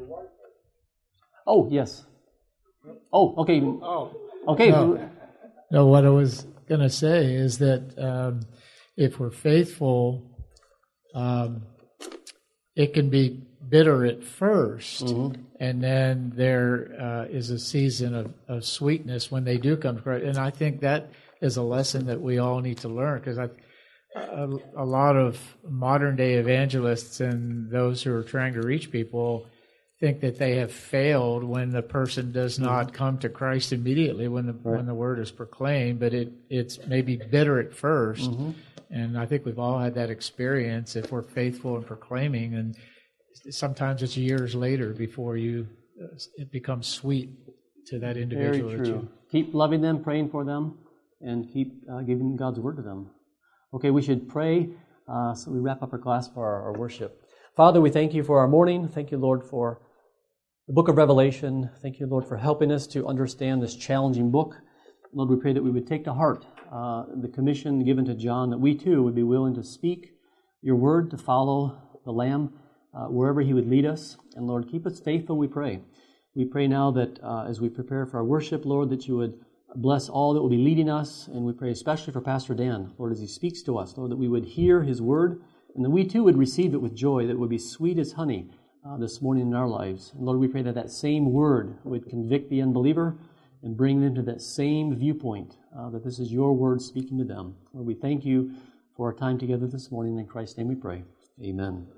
Oh, yes. Oh, okay. Oh. Okay. No, no what I was going to say is that um, if we're faithful, um, it can be bitter at first, Mm-hmm. and then there uh, is a season of, of sweetness when they do come to Christ. And I think that is a lesson that we all need to learn, because I a, a lot of modern day evangelists and those who are trying to reach people think that they have failed when the person does not come to Christ immediately when the Right. when the word is proclaimed, but it it's maybe bitter at 1st Mm-hmm. And I think we've all had that experience if we're faithful in proclaiming, and sometimes it's years later before you uh, it becomes sweet to that individual. Very that true. you- Keep loving them, praying for them, and keep uh, giving God's word to them. Okay, we should pray uh, so we wrap up our class for our, our worship. Father, we thank you for our morning. Thank you, Lord, for the book of Revelation. Thank you, Lord, for helping us to understand this challenging book. Lord, we pray that we would take to heart uh, the commission given to John, that we too would be willing to speak your word, to follow the Lamb uh, wherever he would lead us. And Lord, keep us faithful, we pray. We pray now that uh, as we prepare for our worship, Lord, that you would bless all that will be leading us. And we pray especially for Pastor Dan, Lord, as he speaks to us, Lord, that we would hear his word, and that we too would receive it with joy, that it would be sweet as honey uh, this morning in our lives. And Lord, we pray that that same word would convict the unbeliever and bring them to that same viewpoint, uh, that this is your word speaking to them. Lord, we thank you for our time together this morning. In Christ's name we pray. Amen.